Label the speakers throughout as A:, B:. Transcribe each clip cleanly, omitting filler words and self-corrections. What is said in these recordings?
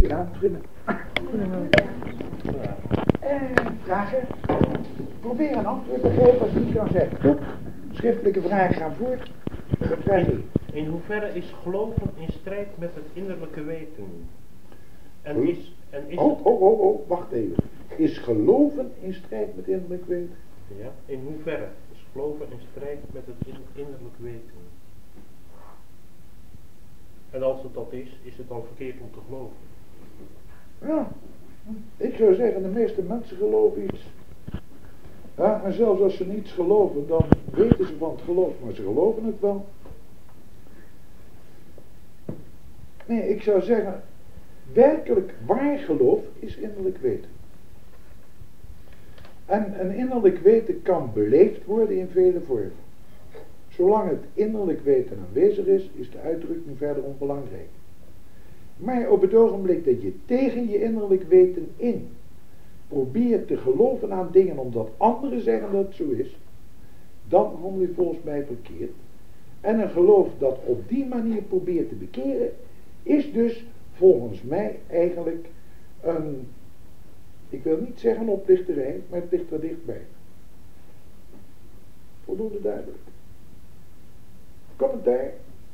A: Ja, beginnen. Vragen? Probeer een antwoord te geven als je niet kan zeggen. Goed. Schriftelijke vragen gaan voort. Wat krijg je?
B: In hoeverre is geloven in strijd met het innerlijke weten?
A: Wacht even. Is geloven in strijd met innerlijk weten?
B: Ja, in hoeverre is geloven in strijd met het innerlijk weten? En als het dat is het dan verkeerd om te geloven?
A: Ja, ik zou zeggen, de meeste mensen geloven iets. Ja, en zelfs als ze niets geloven, dan weten ze van het geloof, maar ze geloven het wel. Nee, ik zou zeggen, werkelijk waar geloof is innerlijk weten. En een innerlijk weten kan beleefd worden in vele vormen. Zolang het innerlijk weten aanwezig is de uitdrukking verder onbelangrijk. Maar op het ogenblik dat je tegen je innerlijk weten in probeert te geloven aan dingen omdat anderen zeggen dat het zo is, dan handel je volgens mij verkeerd. En een geloof dat op die manier probeert te bekeren, is dus volgens mij eigenlijk een, ik wil niet zeggen een oplichterij, maar het ligt er dichtbij. Voldoende duidelijk. Commentaar?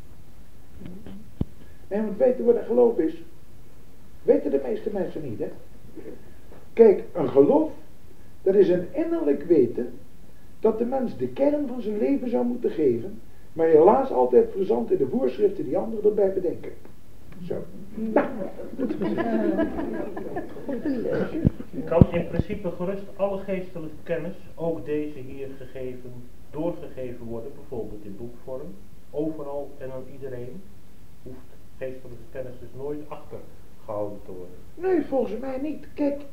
A: Nee, want weten wat een geloof is? Weten de meeste mensen niet, hè? Kijk, een geloof, dat is een innerlijk weten dat de mens de kern van zijn leven zou moeten geven, maar helaas altijd verzand in de voorschriften die anderen erbij bedenken. Zo. Nou.
B: Kan in principe gerust alle geestelijke kennis, ook deze hier gegeven, doorgegeven worden, bijvoorbeeld in boekvorm, overal en aan iedereen? Hoeft geestelijke kennis dus nooit achtergehouden te worden?
A: Nee, volgens mij niet. Kijk,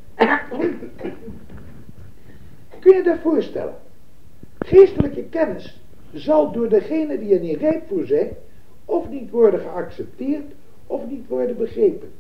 A: kun je dat voorstellen? Geestelijke kennis zal door degene die er niet rijp voor zijn, of niet worden geaccepteerd, of niet worden begrepen.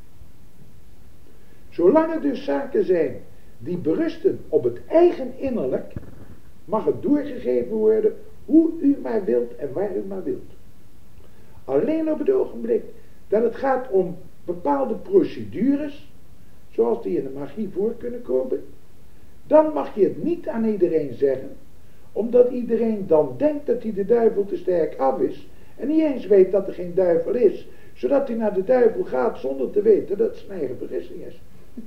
A: Zolang er dus zaken zijn die berusten op het eigen innerlijk, mag het doorgegeven worden hoe u maar wilt en waar u maar wilt. Alleen op het ogenblik dat het gaat om bepaalde procedures, zoals die in de magie voor kunnen komen, dan mag je het niet aan iedereen zeggen, omdat iedereen dan denkt dat hij de duivel te sterk af is en niet eens weet dat er geen duivel is, zodat hij naar de duivel gaat zonder te weten dat het zijn eigen vergissing is.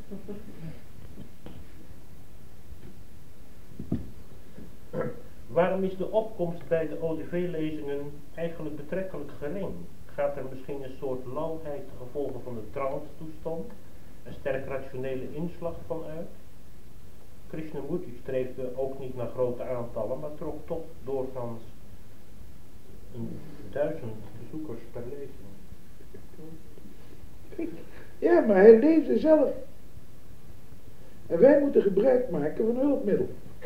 B: Waarom is de opkomst bij de ODV-lezingen eigenlijk betrekkelijk gering? Gaat er misschien een soort lauwheid te gevolgen van de trance-toestand, een sterk rationele inslag van uit? Krishnamurti streefde ook niet naar grote aantallen, maar trok toch doorgaans 1000 bezoekers per lezing.
A: Ja, maar hij leefde zelf. En wij moeten gebruik maken van hulpmiddel.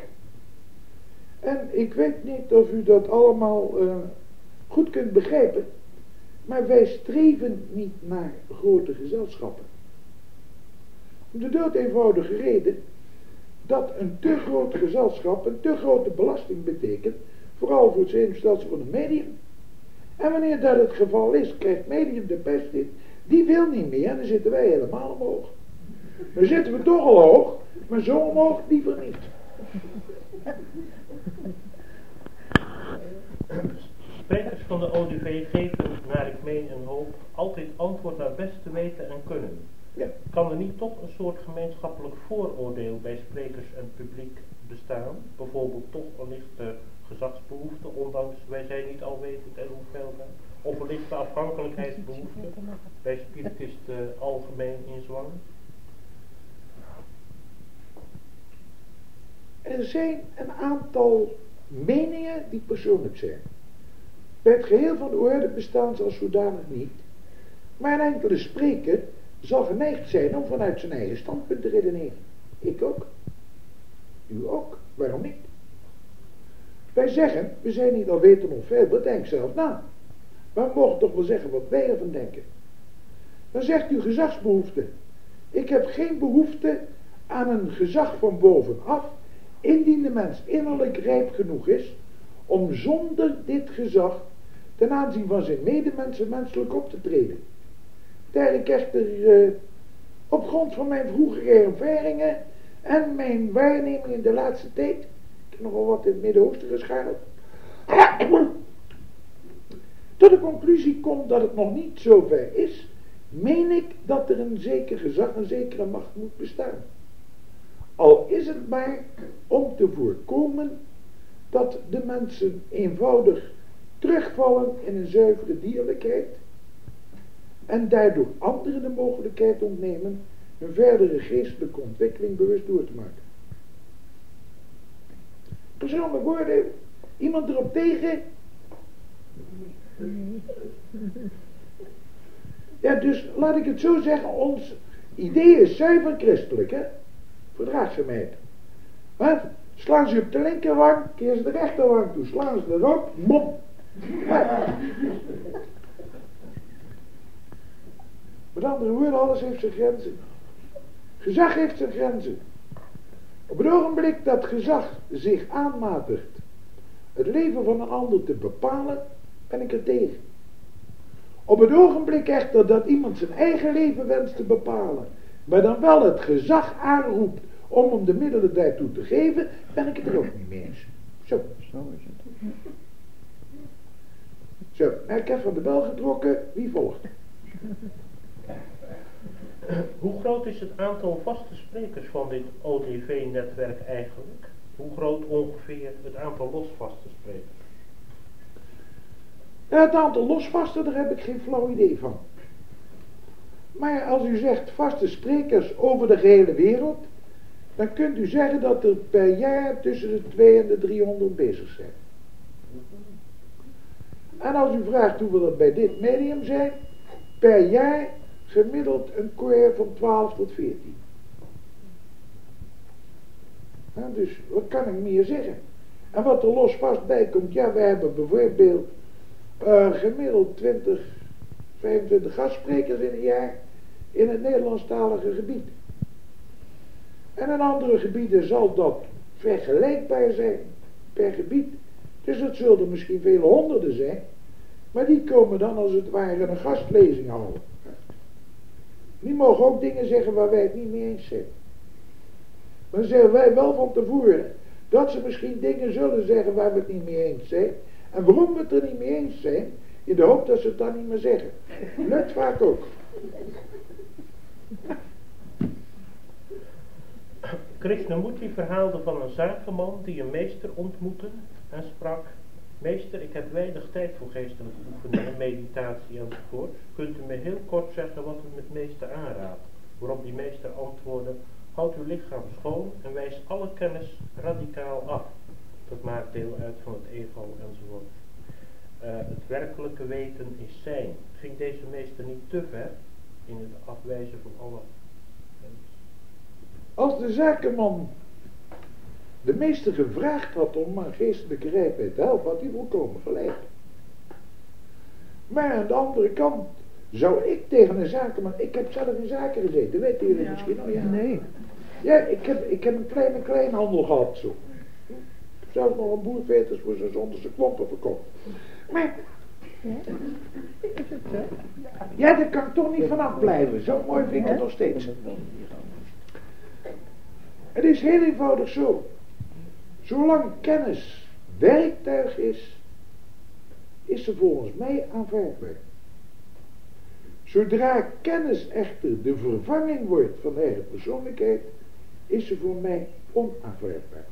A: En ik weet niet of u dat allemaal goed kunt begrijpen, maar wij streven niet naar grote gezelschappen. Om de dood eenvoudige reden dat een te groot gezelschap een te grote belasting betekent, vooral voor het zenuwstelsel van een medium. En wanneer dat het geval is, krijgt medium de pest in, die wil niet meer en dan zitten wij helemaal omhoog. Dan zitten we toch al hoog, maar zo omhoog liever niet.
B: Sprekers van de ODV geven, naar ik meen en hoop, altijd antwoord naar beste weten en kunnen.
A: Ja.
B: Kan er niet toch een soort gemeenschappelijk vooroordeel bij sprekers en publiek bestaan? Bijvoorbeeld toch een lichte gezagsbehoefte, ondanks wij zijn niet alwetend en hoeveelheid? Of een lichte afhankelijkheidsbehoefte bij spiritisten algemeen in zwang?
A: Er zijn een aantal meningen die persoonlijk zijn. Bij het geheel van de orde bestaan ze als zodanig niet. Maar een enkele spreker zal geneigd zijn om vanuit zijn eigen standpunt te redeneren. Ik ook. U ook. Waarom niet? Wij zeggen, we zijn niet alwetend of veel, denk zelf na. Maar we mogen toch wel zeggen wat wij ervan denken. Dan zegt u gezagsbehoefte. Ik heb geen behoefte aan een gezag van bovenaf, indien de mens innerlijk rijp genoeg is om zonder dit gezag ten aanzien van zijn medemensen menselijk op te treden. Daar ik echter Op grond van mijn vroegere ervaringen en mijn waarneming in de laatste tijd, ik heb nogal wat in het Midden-Oosten gescharreld, tot de conclusie komt dat het nog niet zover is, meen ik dat er een zeker gezag, een zekere macht moet bestaan. Al is het maar om te voorkomen dat de mensen eenvoudig terugvallen in een zuivere dierlijkheid en daardoor anderen de mogelijkheid ontnemen een verdere geestelijke ontwikkeling bewust door te maken. Persoonlijk woorden, iemand erop tegen? Ja, dus laat ik het zo zeggen, ons idee is zuiver christelijk, hè? Verdraagzaamheid. Wat? Slaan ze op de linkerwang, keer ze de rechterwang toe, slaan ze erop, mop. Met andere woorden, alles heeft zijn grenzen. Gezag heeft zijn grenzen. Op het ogenblik dat gezag zich aanmatigt het leven van een ander te bepalen, ben ik er tegen. Op het ogenblik echter dat iemand zijn eigen leven wenst te bepalen, maar dan wel het gezag aanroept om hem de middelen daartoe te geven, ben ik het er ook niet mee eens. Zo is het. Zo, nou, ik heb van de bel getrokken, wie volgt?
B: Hoe groot is het aantal vaste sprekers van dit ODV-netwerk eigenlijk? Hoe groot ongeveer het aantal losvaste sprekers?
A: Ja, het aantal losvasten, daar heb ik geen flauw idee van. Maar als u zegt vaste sprekers over de gehele wereld, dan kunt u zeggen dat er per jaar tussen de 200 en de 300 bezig zijn. En als u vraagt hoeveel dat bij dit medium zijn, per jaar gemiddeld een koor van 12 tot 14. Ja, dus wat kan ik meer zeggen? En wat er los vast bij komt, ja, we hebben bijvoorbeeld gemiddeld 20, 25 gastsprekers in een jaar in het Nederlandstalige gebied. En in andere gebieden zal dat vergelijkbaar zijn per gebied. Dus dat zullen er misschien vele honderden zijn, maar die komen dan als het ware een gastlezing houden. Die mogen ook dingen zeggen waar wij het niet mee eens zijn. Maar dan zeggen wij wel van tevoren dat ze misschien dingen zullen zeggen waar we het niet mee eens zijn. En waarom we het er niet mee eens zijn, in de hoop dat ze het dan niet meer zeggen. Lukt vaak ook.
B: Krishnamurti verhaalde van een zakenman die een meester ontmoette en sprak: meester, ik heb weinig tijd voor geestelijke oefeningen, meditatie enzovoort. Kunt u me heel kort zeggen wat u met meester aanraadt? Waarop die meester antwoordde: houd uw lichaam schoon en wijs alle kennis radicaal af. Dat maakt deel uit van het ego enzovoort. Het werkelijke weten is zijn. Ging deze meester niet te ver in het afwijzen van alle kennis?
A: Als de zakenman de meester gevraagd had om aan geestelijke rijpheid te helpen, had hij volkomen gelijk. Maar aan de andere kant zou ik tegen een zakenman, ik heb zelf in zaken gezeten, weten jullie misschien al? Ja.
C: Nee.
A: Ja, ik heb een kleinhandel gehad zo. Ik heb zelfs nog een boerveters voor zijn zonderse klompen verkocht. Maar ja, daar kan ik toch niet vanaf blijven. Zo mooi vind ik het nog steeds. Het is heel eenvoudig zo. Zolang kennis werktuig is, is ze volgens mij aanvaardbaar. Zodra kennis echter de vervanging wordt van eigen persoonlijkheid, is ze voor mij onaanvaardbaar.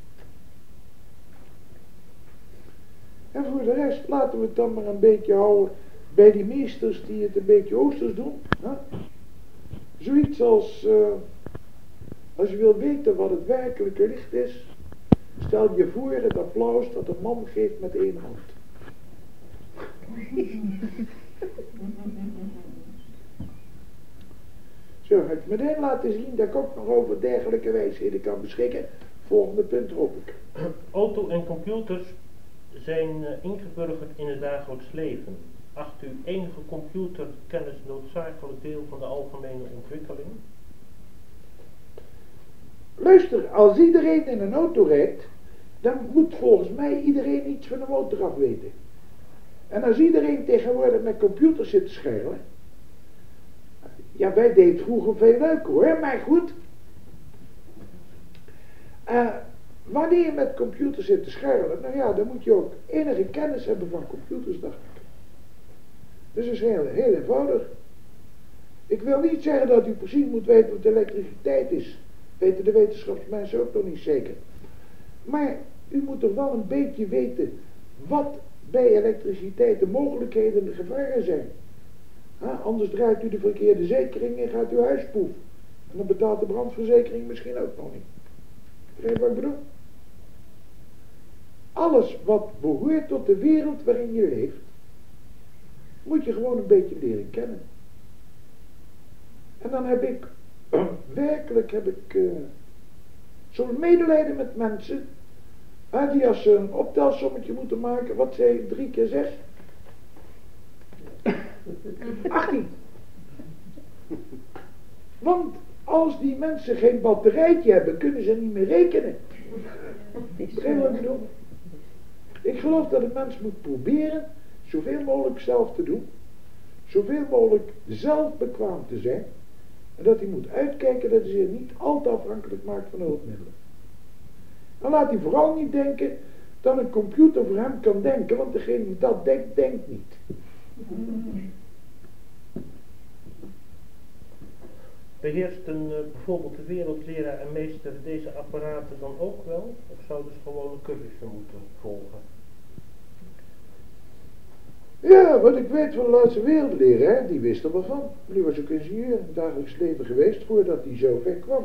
A: En voor de rest laten we het dan maar een beetje houden bij die meesters die het een beetje oosters doen. Hè? Zoiets als je wil weten wat het werkelijke licht is, stel je voor het applaus dat een man geeft met één hand. Zo, ga ik meteen laten zien dat ik ook nog over dergelijke wijsheden kan beschikken. Volgende punt hoop ik.
B: Auto en computers zijn ingeburgerd in het dagelijks leven. Acht u enige computerkennis noodzakelijk deel van de algemene ontwikkeling?
A: Luister, als iedereen in een auto rijdt, dan moet volgens mij iedereen iets van de motor af weten. En als iedereen tegenwoordig met computers zit te schermen, Ja, wij deden vroeger veel leuker hoor, maar goed. Wanneer je met computers zit te scharrelen, nou ja, dan moet je ook enige kennis hebben van computers, dacht ik. Dus dat is heel eenvoudig. Ik wil niet zeggen dat u precies moet weten wat elektriciteit is. Weten de wetenschapsmensen ook nog niet zeker. Maar u moet toch wel een beetje weten wat bij elektriciteit de mogelijkheden en de gevaren zijn. Anders draait u de verkeerde zekering en gaat uw huis poef. En dan betaalt de brandverzekering misschien ook nog niet. Begrijp je wat ik bedoel? Alles wat behoort tot de wereld waarin je leeft, moet je gewoon een beetje leren kennen. En dan heb ik, werkelijk zo'n medelijden met mensen, die als ze een optelsommetje moeten maken, wat zei je, 3 keer 6? 18. Want als die mensen geen batterijtje hebben, kunnen ze niet meer rekenen. Begrijp je wat ik bedoel? Ik geloof dat een mens moet proberen zoveel mogelijk zelf te doen, zoveel mogelijk zelf bekwaam te zijn, en dat hij moet uitkijken dat hij zich niet al te afhankelijk maakt van hulpmiddelen. Dan laat hij vooral niet denken dat een computer voor hem kan denken, want degene die dat denkt, denkt niet.
B: Beheerst bijvoorbeeld de wereldleraar en meester deze apparaten dan ook wel? Of zouden ze gewoon een cursusje moeten volgen?
A: Ja, wat ik weet van de laatste wereldleraar, die wist er wel van. Die was ook ingenieur in het dagelijks leven geweest voordat hij zo ver kwam.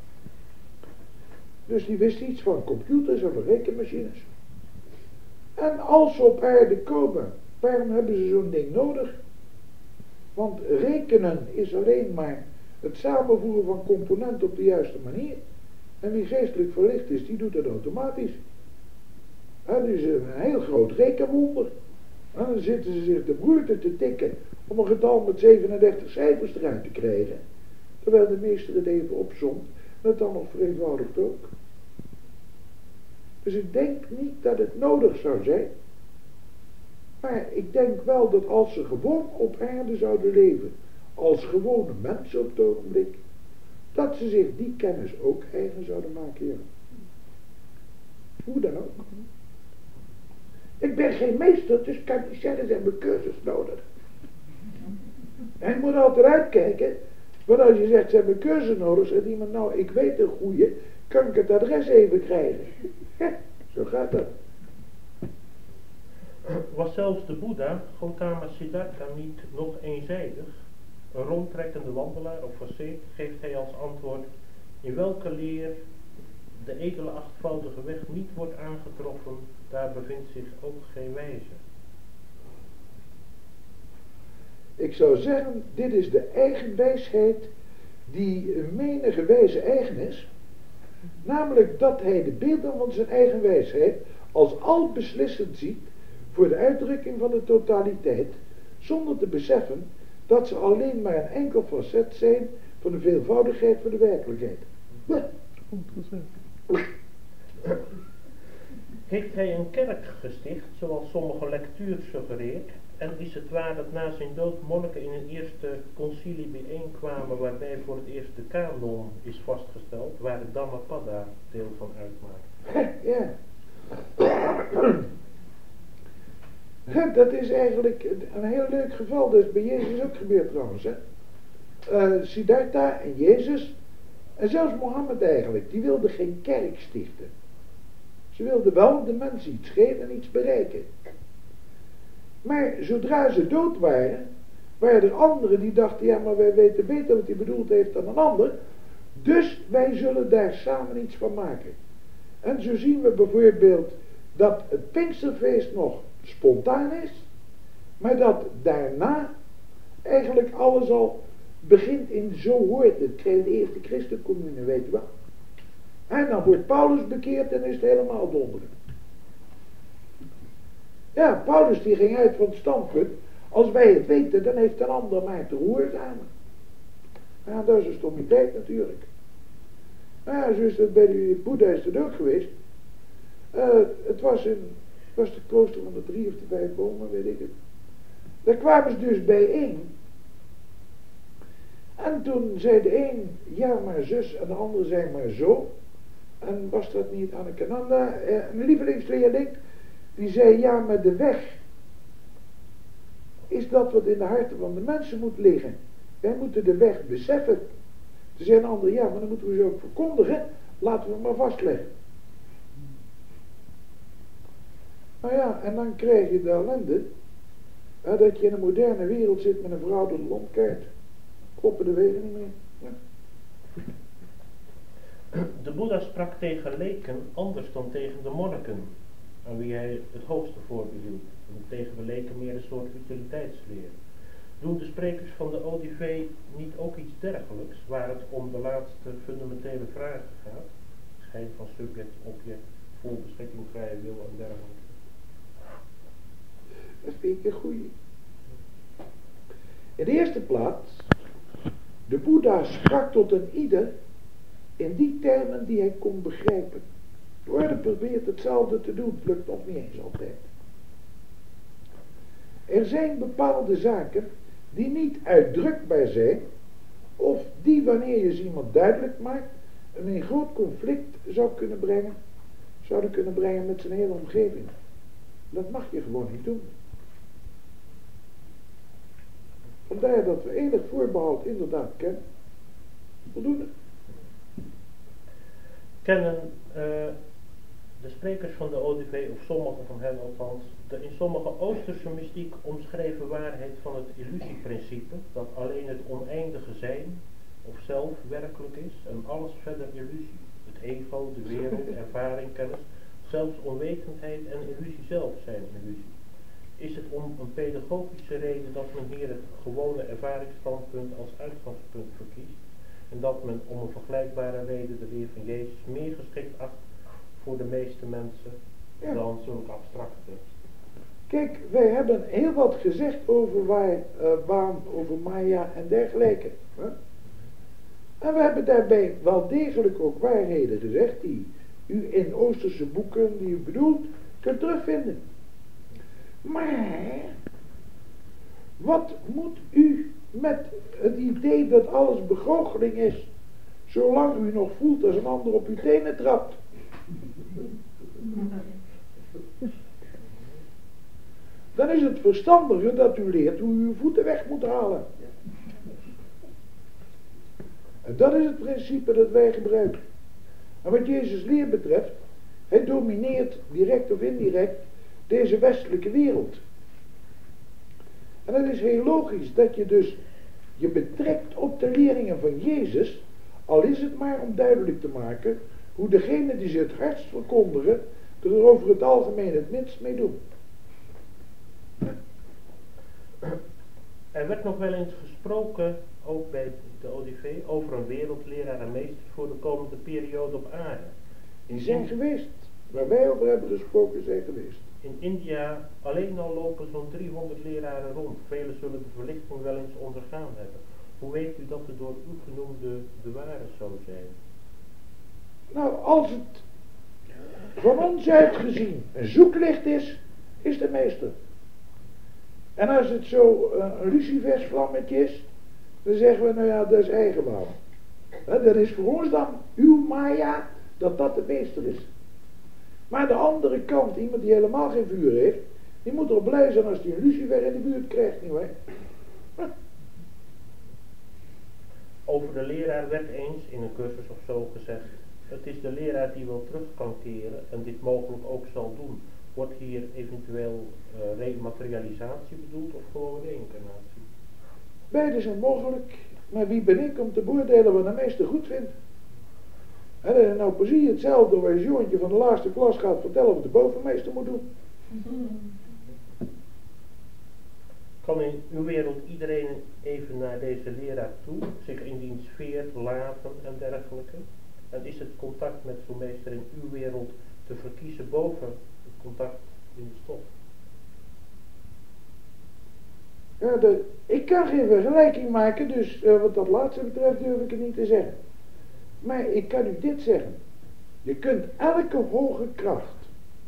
A: Dus die wist iets van computers en van rekenmachines. En als ze op aarde komen, waarom hebben ze zo'n ding nodig? Want rekenen is alleen maar het samenvoegen van componenten op de juiste manier. En wie geestelijk verlicht is, die doet dat automatisch. Dat is een heel groot rekenwonder. En dan zitten ze zich de broerte te tikken om een getal met 37 cijfers eruit te krijgen. Terwijl de meester het even opzomt en het dan nog vereenvoudigt ook. Dus ik denk niet dat het nodig zou zijn. Maar ik denk wel dat als ze gewoon op aarde zouden leven, als gewone mensen op het ogenblik, dat ze zich die kennis ook eigen zouden maken. Ja. Hoe dan ook. Ik ben geen meester, dus kan niet zeggen, ze hebben cursus nodig. En je moet altijd uitkijken, want als je zegt, ze hebben cursus nodig, zegt iemand, nou, ik weet een goeie, kan ik het adres even krijgen? Ja, zo gaat dat.
B: Was zelfs de Boeddha, Gautama Siddhartha, niet nog eenzijdig? Een rondtrekkende wandelaar of facet geeft hij als antwoord: in welke leer de edele achtvoudige weg niet wordt aangetroffen, daar bevindt zich ook geen wijze.
A: Ik zou zeggen, dit is de eigen wijsheid die menige wijze eigen is. Namelijk dat hij de beelden van zijn eigen wijsheid als al beslissend ziet voor de uitdrukking van de totaliteit, zonder te beseffen dat ze alleen maar een enkel facet zijn van de veelvoudigheid van de werkelijkheid.
B: Heeft hij een kerk gesticht, zoals sommige lectuur suggereert, en is het waar dat na zijn dood monniken in een eerste concilie bijeenkwamen waarbij voor het eerst de kanon is vastgesteld, waar de Dhammapada deel van uitmaakt?
A: Ja. Dat is eigenlijk een heel leuk geval. Dat is bij Jezus ook gebeurd trouwens. Siddhartha en Jezus, en zelfs Mohammed eigenlijk, die wilden geen kerk stichten. Ze wilden wel de mensen iets geven en iets bereiken. Maar zodra ze dood waren, waren er anderen die dachten, ja, maar wij weten beter wat hij bedoeld heeft dan een ander, dus wij zullen daar samen iets van maken. En zo zien we bijvoorbeeld dat het Pinksterfeest nog spontaan is, maar dat daarna eigenlijk alles al begint in zo hoort het. Krijg de eerste christencommune, weet je wel. En dan wordt Paulus bekeerd en is het helemaal donderen. Ja, Paulus die ging uit van het standpunt, als wij het weten, dan heeft een ander maar te gehoorzamen. Ja, dat is een stommiteit natuurlijk. Nou ja, zo is dat bij de Boeddha is dat ook geweest. Het was de klooster van de 3 of de 5 bomen, weet ik het. Daar kwamen ze dus bijeen. En toen zei de een, ja maar zus, en de ander zei maar zo. En was dat niet Annekenanda, een lievelingsleerling, die zei, ja maar de weg is dat wat in de harten van de mensen moet liggen. Wij moeten de weg beseffen. Toen zei een ander, ja maar dan moeten we ze ook verkondigen, laten we hem maar vastleggen. Nou ja, en dan krijg je de ellende, dat je in een moderne wereld zit met een verouderde lontkaart. Kloppen de wegen niet meer. Ja.
B: De Boeddha sprak tegen leken anders dan tegen de monniken, aan wie hij het hoogste voorbehield, en tegen de leken meer een soort utiliteitsleer. Doen de sprekers van de ODV niet ook iets dergelijks, waar het om de laatste fundamentele vragen gaat? Schijn van subject, object, vol beschikking, vrije wil en dergelijke.
A: Dat vind ik een goeie. In de eerste plaats, de Boeddha sprak tot een ieder in die termen die hij kon begrijpen. De orde probeert hetzelfde te doen, het lukt nog niet eens altijd. Er zijn bepaalde zaken die niet uitdrukbaar zijn, of die wanneer je ze iemand duidelijk maakt, een in groot conflict zouden kunnen brengen met zijn hele omgeving. Dat mag je gewoon niet doen. Vandaar dat we enig voorbehoud inderdaad kennen. Voldoende.
B: Kennen de sprekers van de ODV, of sommigen van hen althans, de in sommige Oosterse mystiek omschreven waarheid van het illusieprincipe, dat alleen het oneindige zijn of zelf werkelijk is en alles verder illusie. Het ego, de wereld, ervaring, kennis, zelfs onwetendheid en illusie zelf zijn illusie. Is het om een pedagogische reden dat men hier het gewone ervaringsstandpunt als uitgangspunt verkiest en dat men om een vergelijkbare reden de leer van Jezus meer geschikt acht voor de meeste mensen dan zulke abstracte teksten?
A: Kijk, wij hebben heel wat gezegd over waan, over Maya en dergelijke. Hè? En we hebben daarbij wel degelijk ook waarheden gezegd die u in Oosterse boeken die u bedoelt kunt terugvinden. Maar wat moet u met het idee dat alles begoocheling is, zolang u nog voelt als een ander op uw tenen trapt? Dan is het verstandiger dat u leert hoe u uw voeten weg moet halen. En dat is het principe dat wij gebruiken. En wat Jezus leer betreft, hij domineert direct of indirect deze westelijke wereld. En het is heel logisch dat je dus je betrekt op de leringen van Jezus, al is het maar om duidelijk te maken hoe degene die ze het hardst verkondigen er over het algemeen het minst mee doen.
B: Er werd nog wel eens gesproken, ook bij de ODV, over een wereldleraar en meester voor de komende periode op aarde.
A: Die zijn geweest, waar wij over hebben gesproken zijn geweest.
B: In India alleen al lopen zo'n 300 leraren rond. Velen zullen de verlichting wel eens ondergaan hebben. Hoe weet u dat de door u genoemde de ware zo zijn?
A: Nou, als het van ons uit gezien een zoeklicht is, is de meester. En als het zo een lucifersvlammetje is, dan zeggen we, nou ja, dat is eigenwaan. Dat is voor ons dan uw Maya, dat de meester is. Maar de andere kant, iemand die helemaal geen vuur heeft, die moet erop blij zijn als hij een lucifer in de buurt krijgt, nietwaar?
B: Over de leraar werd eens in een cursus of zo gezegd, het is de leraar die wel terug kan keren en dit mogelijk ook zal doen. Wordt hier eventueel rematerialisatie bedoeld of gewoon reïncarnatie?
A: Beide zijn mogelijk, maar wie ben ik om te beoordelen wat de meester goed vindt? En nou precies hetzelfde waar een jongetje van de laagste klas gaat vertellen wat de bovenmeester moet doen.
B: Kan in uw wereld iedereen even naar deze leraar toe, zich in diens sfeer laten en dergelijke? En is het contact met zo'n meester in uw wereld te verkiezen boven het contact in de stof?
A: Ja, ik kan geen vergelijking maken, dus wat dat laatste betreft durf ik het niet te zeggen. Maar ik kan u dit zeggen. Je kunt elke hoge kracht,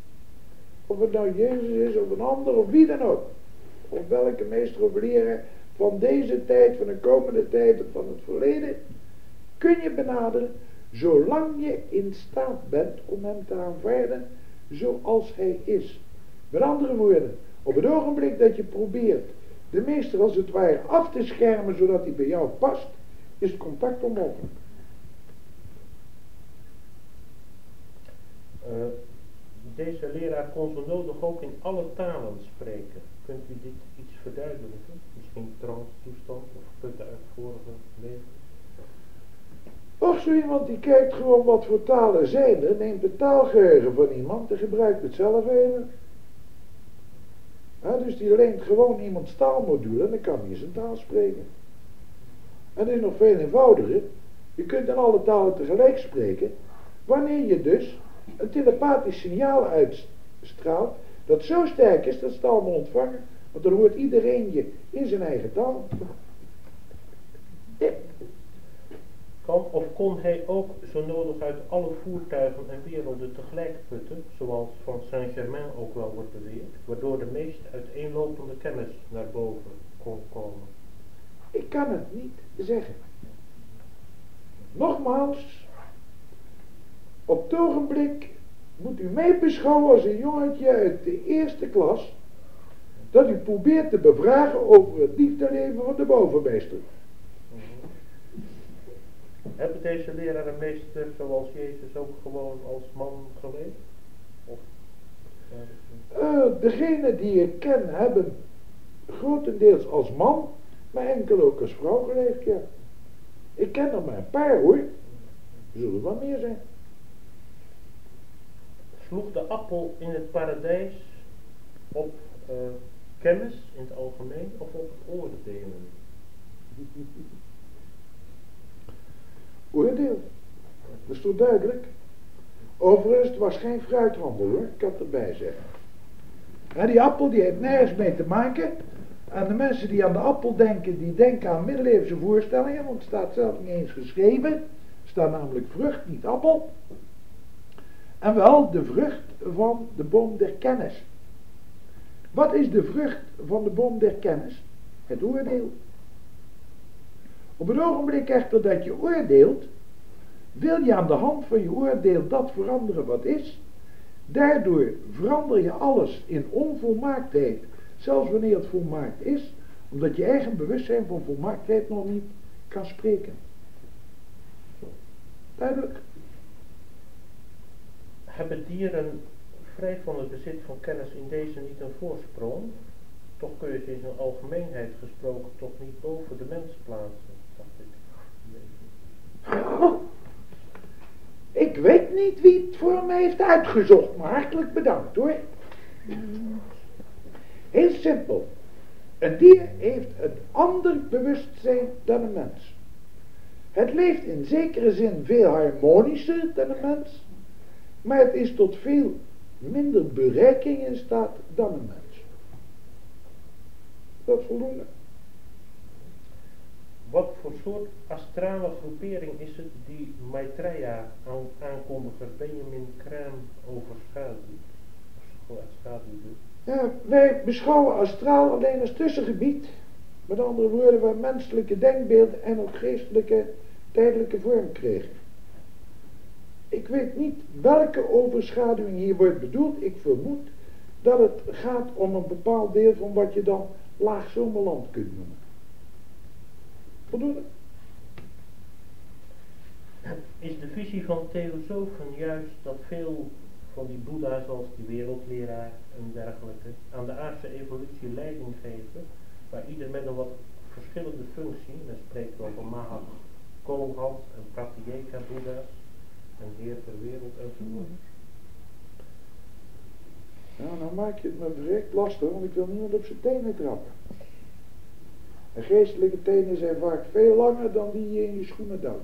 A: of het nou Jezus is of een ander of wie dan ook, of welke meester of leraar, van deze tijd, van de komende tijd, van het verleden, kun je benaderen, zolang je in staat bent om hem te aanvaarden zoals hij is. Met andere woorden, op het ogenblik dat je probeert de meester als het ware af te schermen zodat hij bij jou past, is het contact onmogelijk.
B: Deze leraar kon zo nodig ook in alle talen spreken. Kunt u dit iets verduidelijken? Misschien trance-toestand of putten uit vorige leven?
A: Och, zo iemand die kijkt gewoon wat voor talen zijn er, neemt het taalgeheugen van iemand en gebruikt het zelf even. Ja, dus die leent gewoon iemands taalmodule en dan kan hij zijn taal spreken. En het is nog veel eenvoudiger. Je kunt in alle talen tegelijk spreken, wanneer je dus een telepathisch signaal uitstraalt dat zo sterk is dat ze het allemaal ontvangen, want dan hoort iedereen je in zijn eigen taal. Ja.
B: Kon hij ook zo nodig uit alle voertuigen en werelden tegelijk putten, zoals van Saint-Germain ook wel wordt beweerd, waardoor de meest uiteenlopende kennis naar boven kon komen?
A: Ik kan het niet zeggen. Nogmaals, op het ogenblik moet u mij beschouwen als een jongetje uit de eerste klas, dat u probeert te bevragen over het liefdeleven van de bovenmeester.
B: Hebben deze leraar en meester zoals Jezus ook gewoon als man geleefd? Of,
A: degenen die ik ken hebben grotendeels als man, maar enkel ook als vrouw geleefd, ja. Ik ken er maar een paar hoor. Er zullen wel meer zijn.
B: Sloeg de appel in het paradijs op kennis in het algemeen of op oordelen?
A: Oordeel. Dat is toch duidelijk? Overigens, het was geen fruithandel hoor, ik kan het erbij zeggen. En die appel die heeft nergens mee te maken. En de mensen die aan de appel denken, die denken aan middeleeuwse voorstellingen, want het staat zelf niet eens geschreven. Er staat namelijk vrucht, niet appel. En wel de vrucht van de boom der kennis. Wat is de vrucht van de boom der kennis? Het oordeel. Op het ogenblik echter dat je oordeelt, wil je aan de hand van je oordeel dat veranderen wat is. Daardoor verander je alles in onvolmaaktheid, zelfs wanneer het volmaakt is, omdat je eigen bewustzijn van volmaaktheid nog niet kan spreken. Duidelijk?
B: Hebben dieren vrij van het bezit van kennis in deze niet een voorsprong? Toch kun je ze in zijn algemeenheid gesproken toch niet boven de mens plaatsen, dacht ik.
A: Oh, ik weet niet wie het voor mij heeft uitgezocht, maar hartelijk bedankt hoor. Heel simpel. Een dier heeft een ander bewustzijn dan een mens. Het leeft in zekere zin veel harmonischer dan een mens, maar het is tot veel minder bereiking in staat dan een mens. Dat is voldoende.
B: Wat voor soort astrale groepering is het die Maitreya-aankondiger Benjamin Crane overschaduwde?
A: Ja, wij beschouwen astraal alleen als tussengebied. Met andere woorden, waar menselijke denkbeelden en ook geestelijke tijdelijke vorm kregen. Ik weet niet welke overschaduwing hier wordt bedoeld. Ik vermoed dat het gaat om een bepaald deel van wat je dan laag zomerland kunt noemen. Voldoende?
B: Is de visie van theosofen juist dat veel van die boeddha's zoals die wereldleraar en dergelijke aan de aardse evolutie leiding geven, waar ieder met een wat verschillende functie, men spreekt over Mahak, Kohat en Pratyeka boeddha's en Heer ter wereld enzovoort.
A: Nou, nou maak je het me verrekt lastig, want ik wil niemand op zijn tenen trappen. En geestelijke tenen zijn vaak veel langer dan die je in je schoenen duwt.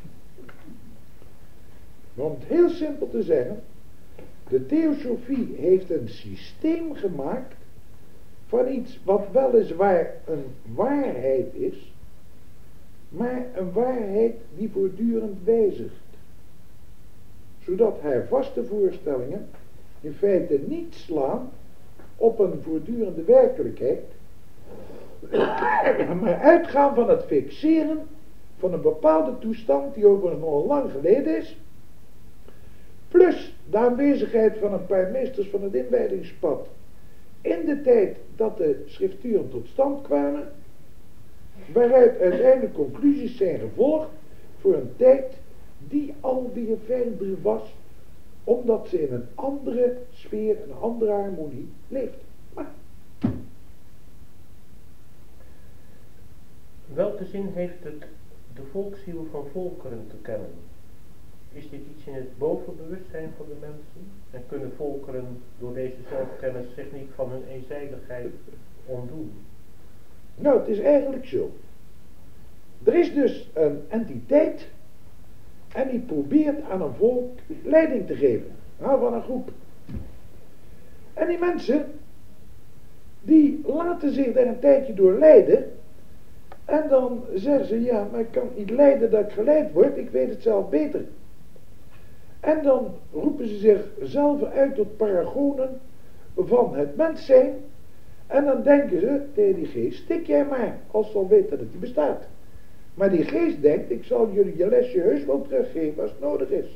A: Maar om het heel simpel te zeggen, de theosofie heeft een systeem gemaakt van iets wat weliswaar een waarheid is, maar een waarheid die voortdurend wijzigt. Zodat haar vaste voorstellingen in feite niet slaan op een voortdurende werkelijkheid, maar uitgaan van het fixeren van een bepaalde toestand die overigens nog lang geleden is, plus de aanwezigheid van een paar meesters van het inwijdingspad in de tijd dat de schrifturen tot stand kwamen, waaruit uiteindelijk conclusies zijn gevolgd voor een tijd die alweer verder was, omdat ze in een andere sfeer, een andere harmonie leefde. Maar
B: welke zin heeft het de volksziel van volkeren te kennen? Is dit iets in het bovenbewustzijn van de mensen? En kunnen volkeren door deze zelfkennis zich niet van hun eenzijdigheid ontdoen?
A: nou, het is eigenlijk zo. Er is dus een entiteit en die probeert aan een volk leiding te geven. Nou, van een groep. En die mensen, die laten zich daar een tijdje door leiden. En dan zeggen ze, ja, maar ik kan niet leiden dat ik geleid word, ik weet het zelf beter. En dan roepen ze zichzelf uit tot paragonen van het mens zijn. En dan denken ze tegen die geest, stik jij maar, als ze al weten dat het die bestaat. Maar die geest denkt, ik zal jullie je lesje heus wel teruggeven als het nodig is.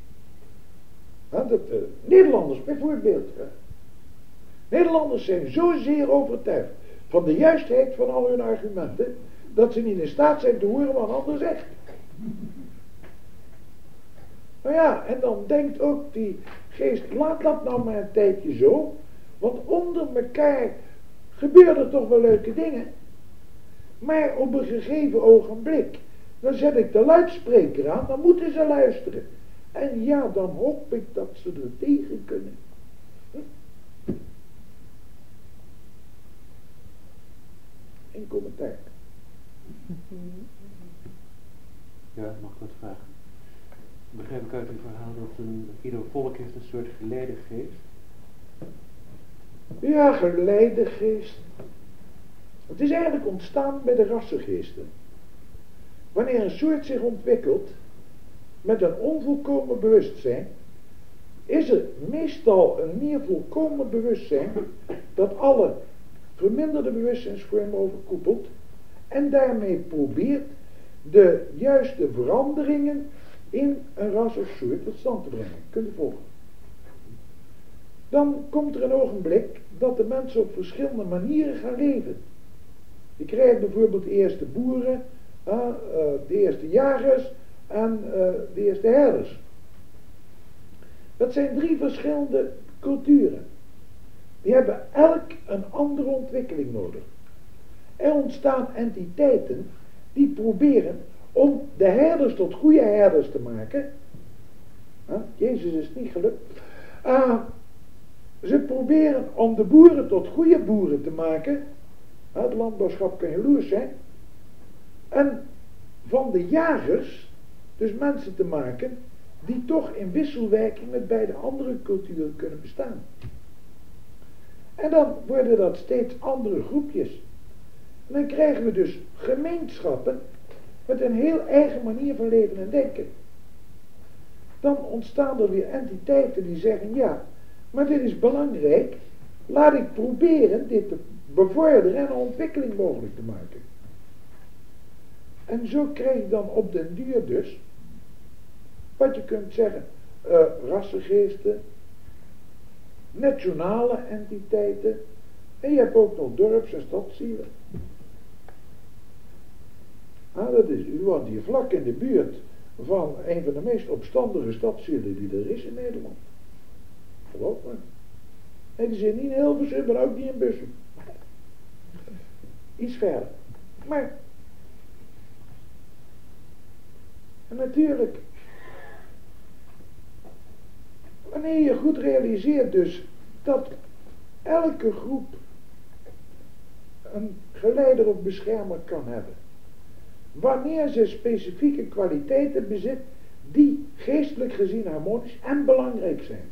A: Nederlanders bijvoorbeeld. Nederlanders zijn zozeer overtuigd van de juistheid van al hun argumenten, dat ze niet in staat zijn te horen wat een ander zegt. Nou ja, en dan denkt ook die geest, laat dat nou maar een tijdje zo, want onder elkaar gebeuren toch wel leuke dingen. Maar op een gegeven ogenblik, dan zet ik de luidspreker aan, dan moeten ze luisteren. En ja, dan hoop ik dat ze er tegen kunnen. Een commentaar.
C: Ja, mag ik wat vragen? Begrijp ik uit uw verhaal dat ieder volk heeft een soort geleidegeest?
A: Ja, geleidegeest. Het is eigenlijk ontstaan bij de rassengeesten. Wanneer een soort zich ontwikkelt met een onvolkomen bewustzijn, is er meestal een meer volkomen bewustzijn dat alle verminderde bewustzijnsvormen overkoepelt en daarmee probeert de juiste veranderingen in een ras of soort tot stand te brengen. Kunt u volgen? Dan komt er een ogenblik dat de mensen op verschillende manieren gaan leven. Je krijgt bijvoorbeeld de eerste boeren, de eerste jagers en de eerste herders. Dat zijn 3 verschillende culturen. Die hebben elk een andere ontwikkeling nodig. Er ontstaan entiteiten die proberen om de herders tot goede herders te maken. Jezus is niet gelukt. Ze proberen om de boeren tot goede boeren te maken. Het landbouwschap kan jaloers zijn. En van de jagers dus mensen te maken die toch in wisselwerking met beide andere culturen kunnen bestaan. En dan worden dat steeds andere groepjes. En dan krijgen we dus gemeenschappen met een heel eigen manier van leven en denken. Dan ontstaan er weer entiteiten die zeggen, ja, maar dit is belangrijk, laat ik proberen dit te bevorderen en een ontwikkeling mogelijk te maken. En zo krijg je dan op den duur dus, wat je kunt zeggen, rassengeesten, nationale entiteiten, en je hebt ook nog dorps- en stadszielen. Dat is, u woont hier vlak in de buurt van een van de meest opstandige stadszielen die er is in Nederland. Geloof me. Nee, die zit niet in Hilversum, maar ook niet in Bussum. Iets verder. Maar, en natuurlijk, wanneer je goed realiseert dus dat elke groep een geleider of beschermer kan hebben, wanneer ze specifieke kwaliteiten bezit die geestelijk gezien harmonisch en belangrijk zijn.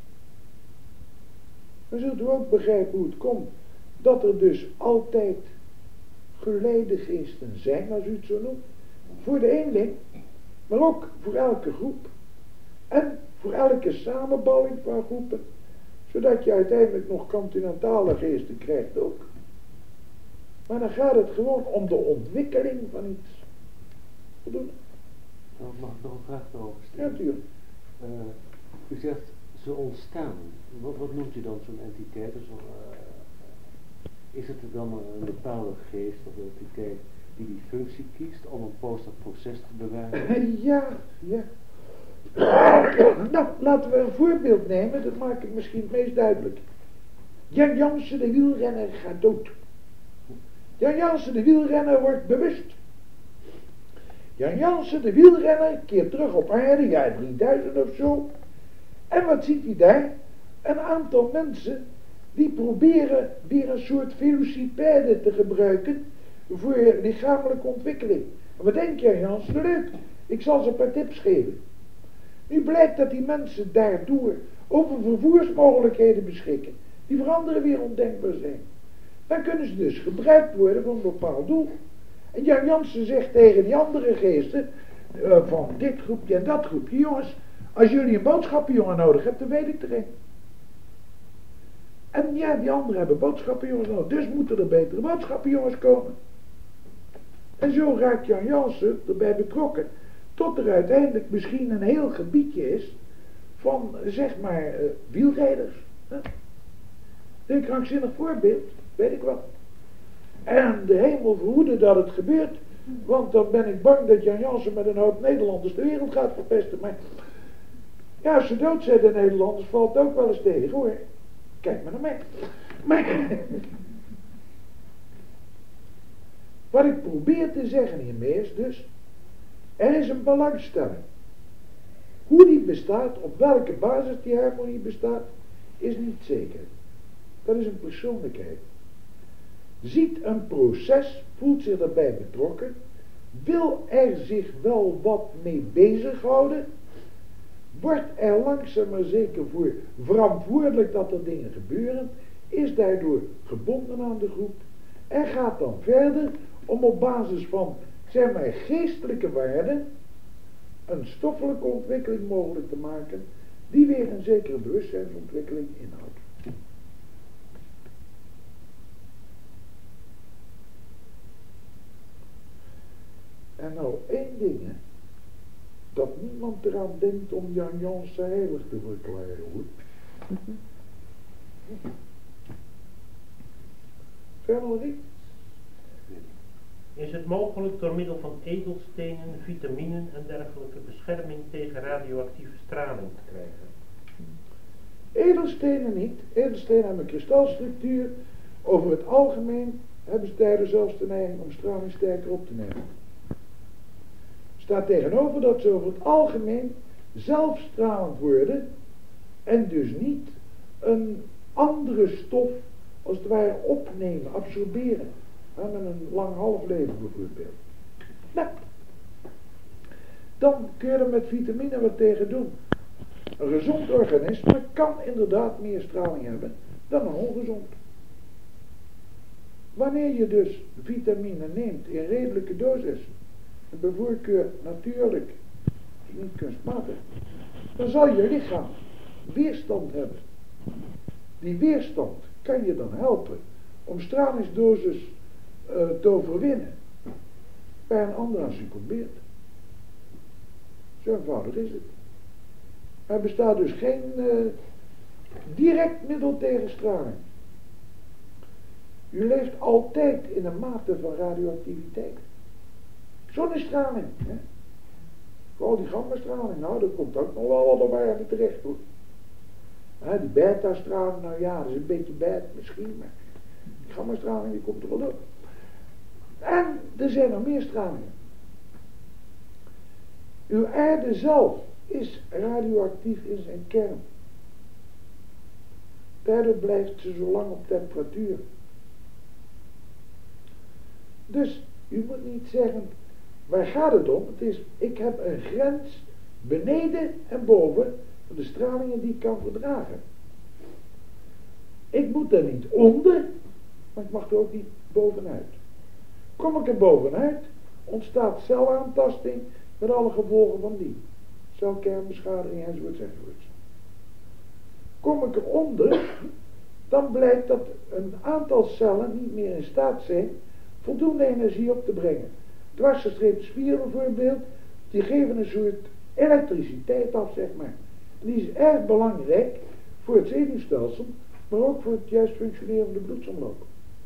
A: Dan zult u ook begrijpen hoe het komt dat er dus altijd geleidegeesten zijn, als u het zo noemt, voor de eenling, maar ook voor elke groep en voor elke samenbouwing van groepen, zodat je uiteindelijk nog continentale geesten krijgt ook. Maar dan gaat het gewoon om de ontwikkeling van iets. Voldoende?
C: Nou, mag ik nog een vraag daarover
A: Ja,
C: stellen?
A: natuurlijk.
C: U zegt ze ontstaan. Wat noemt u dan zo'n entiteit? Dus, is het dan een bepaalde geest of een entiteit die functie kiest om een proces te bewaken?
A: Ja. Nou, laten we een voorbeeld nemen, dat maak ik misschien het meest duidelijk. Jan Jansen, de wielrenner, gaat dood. Jan Jansen, de wielrenner, wordt bewust. Jan Jansen, de wielrenner, keert terug op aarde, jaar 3000 of zo. En wat ziet hij daar? Een aantal mensen die proberen weer een soort velocipede te gebruiken voor lichamelijke ontwikkeling. En wat denk je, Jansen? Leuk, ik zal ze een paar tips geven. Nu blijkt dat die mensen daardoor over vervoersmogelijkheden beschikken, die voor anderen weer ondenkbaar zijn. Dan kunnen ze dus gebruikt worden voor een bepaald doel. En Jan Jansen zegt tegen die andere geesten, van dit groepje en dat groepje, jongens, als jullie een boodschappenjongen nodig hebben, dan weet ik er een. En ja, die anderen hebben boodschappenjongens nodig, dus moeten er betere boodschappenjongens komen. En zo raakt Jan Jansen erbij betrokken, tot er uiteindelijk misschien een heel gebiedje is van, zeg maar, wielrijders. Een krankzinnig voorbeeld, weet ik wel. En de hemel verhoede dat het gebeurt, want dan ben ik bang dat Jan Jansen met een hoop Nederlanders de wereld gaat verpesten. Maar ja, als ze dood zijn, de Nederlanders, valt het ook wel eens tegen, hoor. Kijk maar naar mij. Maar wat ik probeer te zeggen hiermee is dus, er is een belangstelling. Hoe die bestaat, op welke basis die harmonie bestaat, is niet zeker. Dat is een persoonlijkheid. Ziet een proces, voelt zich daarbij betrokken, wil er zich wel wat mee bezighouden, wordt er langzaam maar zeker voor verantwoordelijk dat er dingen gebeuren, is daardoor gebonden aan de groep en gaat dan verder om op basis van, zeg maar, geestelijke waarden een stoffelijke ontwikkeling mogelijk te maken die weer een zekere bewustzijnsontwikkeling inhoudt. En nou één ding, hè, dat niemand eraan denkt om Jan Jansen heilig te verklaren, hoor. Verder nog niet?
B: Is het mogelijk door middel van edelstenen, vitaminen en dergelijke bescherming tegen radioactieve straling te krijgen?
A: Edelstenen niet. Edelstenen hebben een kristalstructuur. Over het algemeen hebben ze daardoor zelfs de neiging om straling sterker op te nemen. Staat tegenover dat ze over het algemeen zelf stralend worden en dus niet een andere stof als het ware opnemen, absorberen. Met een lang halfleven bijvoorbeeld. Nou, dan kun je er met vitamine wat tegen doen. Een gezond organisme kan inderdaad meer straling hebben dan een ongezond. Wanneer je dus vitamine neemt in redelijke dosis, en bij voorkeur natuurlijk, dus niet kunstmatig, dan zal je lichaam weerstand hebben. Die weerstand kan je dan helpen om stralingsdosis te overwinnen. Bij een ander aan succombeert. Zo eenvoudig is het. Er bestaat dus geen direct middel tegen straling. U leeft altijd in een mate van radioactiviteit. Zonnestraling, hè? Vooral die gammastraling, nou, daar komt ook nog wel wat op aarde terecht, hoor. Die beta-straling, nou ja, dat is een beetje bad misschien, maar die gammastraling, die komt er wel op. En er zijn nog meer stralingen. Uw aarde zelf is radioactief in zijn kern. Daardoor blijft ze zo lang op temperatuur. Dus u moet niet zeggen, waar gaat het om? Het is, ik heb een grens beneden en boven van de stralingen die ik kan verdragen. Ik moet er niet onder, maar ik mag er ook niet bovenuit. Kom ik er bovenuit, ontstaat celaantasting met alle gevolgen van die. Celkernbeschadiging enzovoorts. Kom ik eronder, dan blijkt dat een aantal cellen niet meer in staat zijn voldoende energie op te brengen. Dwarsgestreepte spieren bijvoorbeeld, die geven een soort elektriciteit af, zeg maar. En die is erg belangrijk voor het zenuwstelsel, maar ook voor het juist functioneren van de bloedsomloop.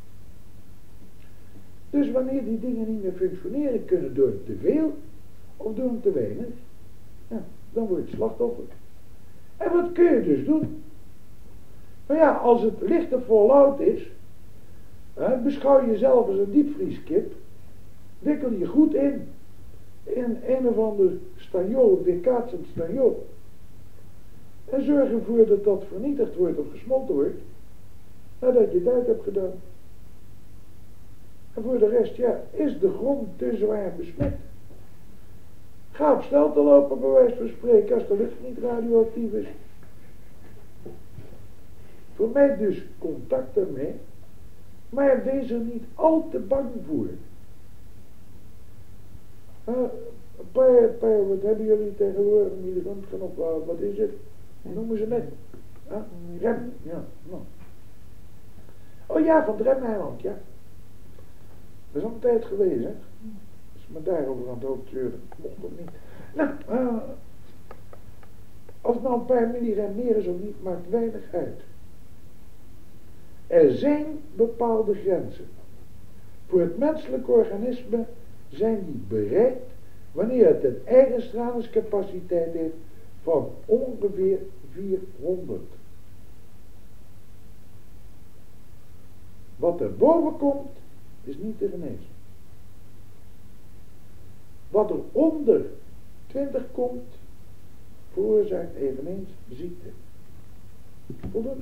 A: Dus wanneer die dingen niet meer functioneren kunnen door te veel of door te weinig, ja, dan word je slachtoffer. En wat kun je dus doen? Nou ja, als het lichte fallout is, beschouw jezelf als een diepvrieskip, wikkel je goed in een of ander staniol, weerkaatsend staniol, en zorg ervoor dat dat vernietigd wordt of gesmolten wordt, nadat je het uit hebt gedaan. En voor de rest, ja, is de grond te zwaar besmet. Ga op stel te lopen, bij wijze van spreken, als de lucht niet radioactief is. Voor mij dus contact ermee, maar wees er niet al te bang voor. Wat hebben jullie tegenwoordig niet röntgen of wat is het? Hoe noemen ze net? Rem, ja. Nou. Oh ja, van het Remeiland, ja. Dat is al een tijd geweest, hè. Als me daarover aan het hoofd zeurde, mocht dat niet. Nou, of het nou een paar milligram meer is of niet, maakt weinig uit. Er zijn bepaalde grenzen. Voor het menselijk organisme zijn die bereikt wanneer het een eigen stralingscapaciteit heeft van ongeveer 400. Wat er boven komt, is niet te genezen. Wat er onder 20 komt, veroorzaakt eveneens ziekte. Voldoende.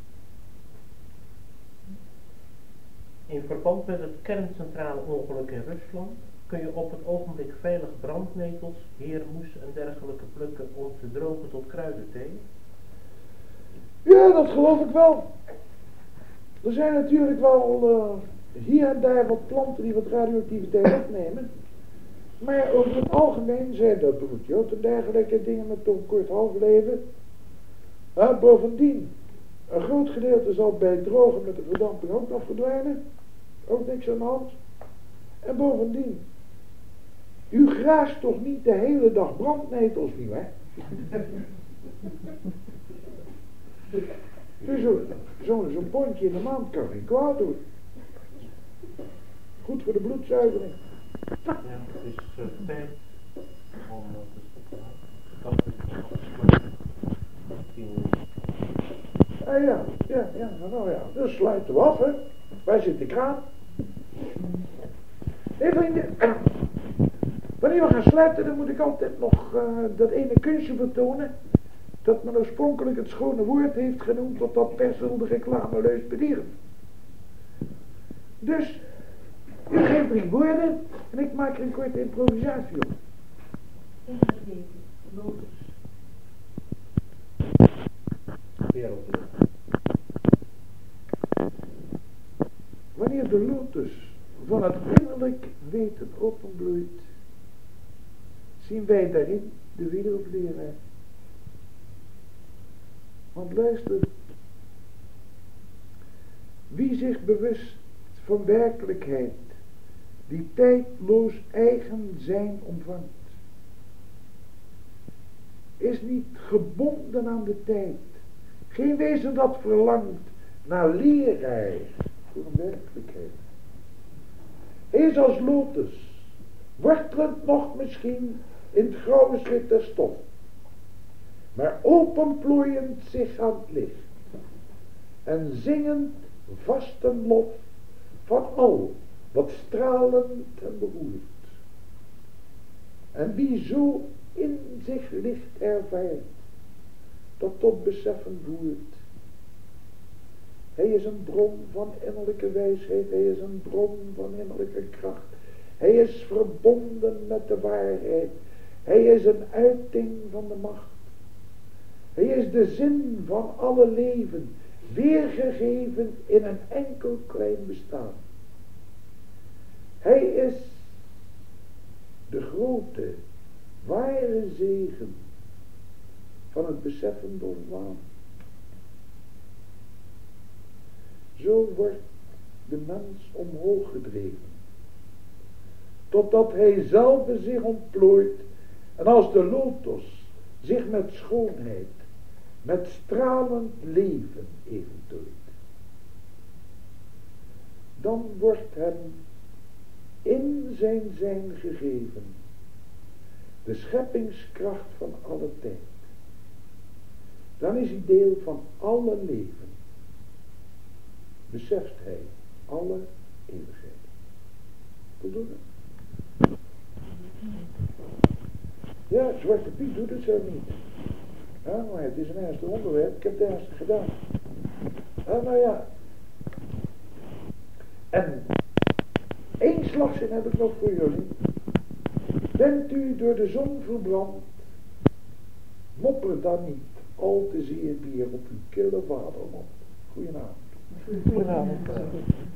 B: In verband met het kerncentrale ongeluk in Rusland kun je op het ogenblik veilig brandnetels, heermoes en dergelijke plukken om te drogen tot kruidenthee?
A: Ja, dat geloof ik wel. Er zijn natuurlijk wel hier en daar wat planten die wat radioactiviteit opnemen. Maar over het algemeen zijn dat broodjood en dergelijke dingen met toch een kort halfleven. Bovendien, een groot gedeelte zal bij het drogen met de verdamping ook nog verdwijnen. Ook niks aan de hand. En bovendien, u graast toch niet de hele dag brandnetels, nietwaar? Dus zo'n pondje in de maand kan geen kwaad doen. Goed voor de bloedzuivering.
B: Ja, het is tijd om te stoppen. Dat is
A: nou ja, dus sluiten we af, hè. Waar zit de kraan? Nee, vrienden, wanneer we gaan sluiten, dan moet ik altijd nog dat ene kunstje betonen, dat men oorspronkelijk het schone woord heeft genoemd, tot dat pers wil de reclame leus bedieren. Dus, u geeft 3 woorden, en ik maak er een korte improvisatie op. Wanneer de lotus van het innerlijk weten openbloeit, zien wij daarin de wereldleraar. Want luister, wie zich bewust van werkelijkheid, die tijdloos eigen zijn omvangt, is niet gebonden aan de tijd. Geen wezen dat verlangt naar leraar voor een werkelijkheid. Hij is als lotus, wortelend nog misschien in het grauwe zwit der stof, maar openplooiend zich aan het licht en zingend vasten lof van al wat stralend en beroert. En wie zo in zich licht ervaart, dat tot beseffen voert. Hij is een bron van innerlijke wijsheid, hij is een bron van innerlijke kracht. Hij is verbonden met de waarheid. Hij is een uiting van de macht. Hij is de zin van alle leven, weergegeven in een enkel klein bestaan. Hij is de grote, ware zegen van het beseffen door waan. Zo wordt de mens omhoog gedreven totdat hij zelf zich ontplooit en als de lotos zich met schoonheid, met stralend leven eventoeit. Dan wordt hem in zijn gegeven de scheppingskracht van alle tijd. Dan is hij deel van alle leven. Beseft hij alle eeuwigheid. Voldoende? Ja, Zwarte Piet doet het zo niet. Ja, maar het is een ernstig onderwerp. Ik heb het ernstig gedaan. Ja, nou ja. En één slagzin heb ik nog voor jullie. Bent u door de zon verbrand, mopper dan niet al te zeer bier op uw kille vadermond. Goedenavond.
D: Goedenavond.